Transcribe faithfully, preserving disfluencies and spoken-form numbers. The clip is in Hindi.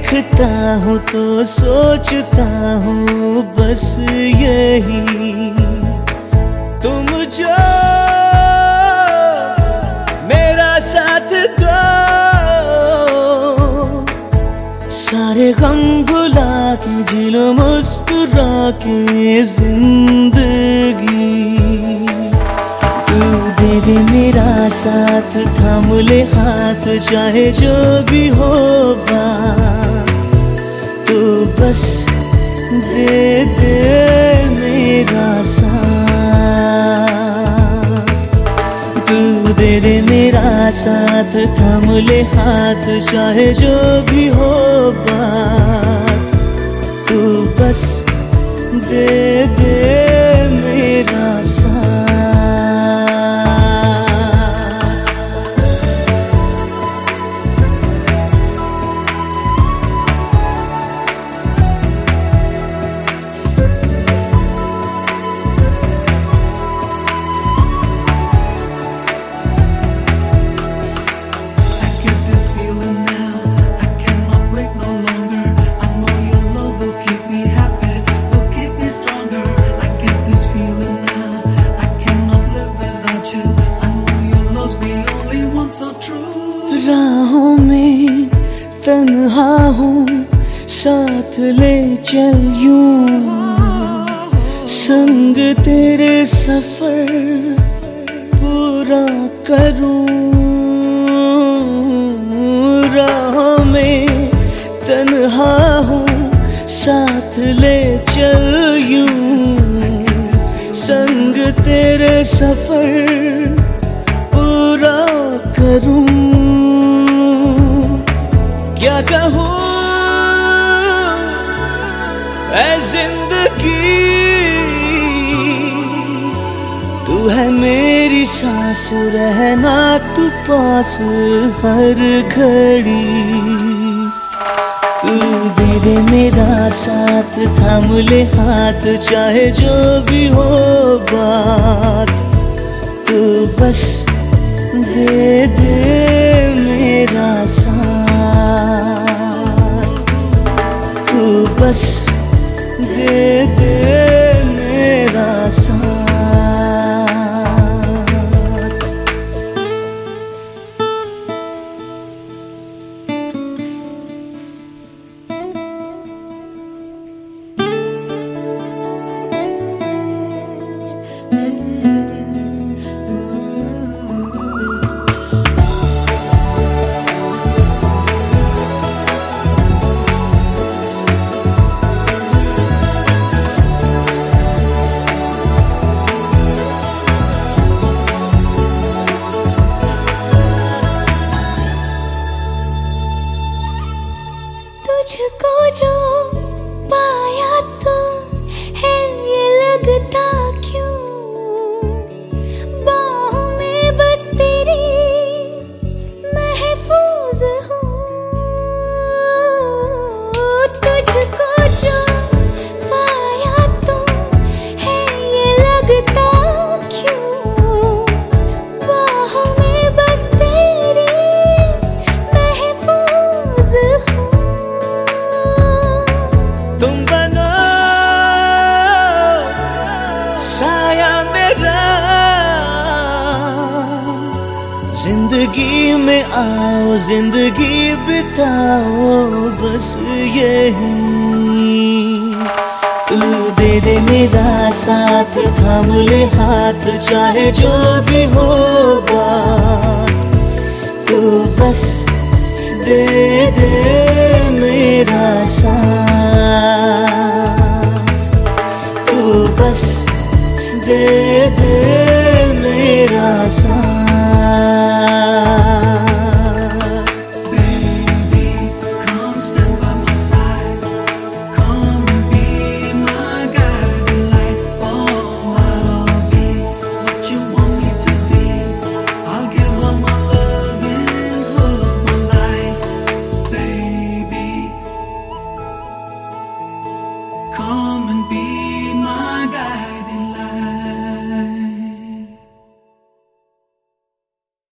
देखता हूँ तो सोचता हूँ बस यही, तुम जो मेरा साथ दो, सारे गम भुला के जी लो मुस्कुरा के जिंदगी। तू दे दे मेरा साथ, थाम ले हाथ, चाहे जो भी होगा तू बस दे दे मेरा साथ। तू दे दे मेरा साथ, थाम ले हाथ, चाहे जो भी होगा तू बस दे दे मेरा साथ। राहों में तन्हा हूँ, साथ ले चल यूं, संग तेरे सफर पूरा करूं। राहों में तन्हा हूँ, साथ ले चल यूं, संग तेरे सफर पूरा करूं। क्या कहूँ ऐ जिंदगी, तू है मेरी सांस, रहना तू पास हर घड़ी। तू दे दे मेरा साथ, थाम ले हाथ, चाहे जो भी हो बात तू बस दे दे मेरा साथ। तू बस दे दे मेरा साथ। तुझको जो पाया तो है ये लगता क्यों, बाहों में बस तेरी महफूज हूँ। तुझको जो पाया तो है ये लगता क्यों, बाहों में बस तेरी महफूज हूँ। तुम बनो साया मेरा, जिंदगी में आओ, जिंदगी बिताओ बस यही। तू दे दे मेरा साथ, थाम ले हाथ, चाहे जो भी होगा तू बस दे दे मेरा साथ। तू बस दे दे मेरा साथ। Come